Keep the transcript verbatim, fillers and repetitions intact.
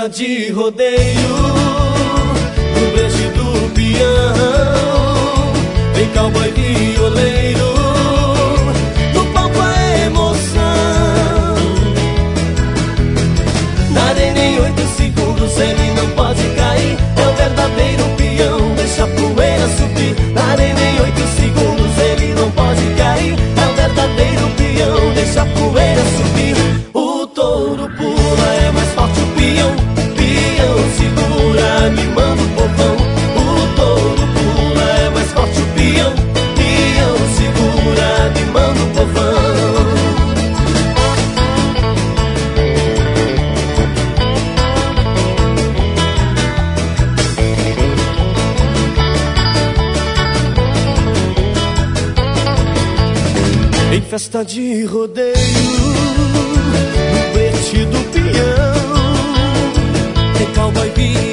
festa de rodeio, no beijo do peão, vem cowboy violeiro, no palco a emoção. Na arena em oito segundos ele não pode cair, é o verdadeiro peão, deixa a poeira subir. Na arena em oito segundos ele não pode cair, é o verdadeiro peão, deixa a poeira subir. O touro pula, é mais forte o peão, peão segura, animando o povão. O touro pula, é mais forte o peão, peão segura, animando o povão. Em festa de rodeio, no peixe do peão, tem cowboy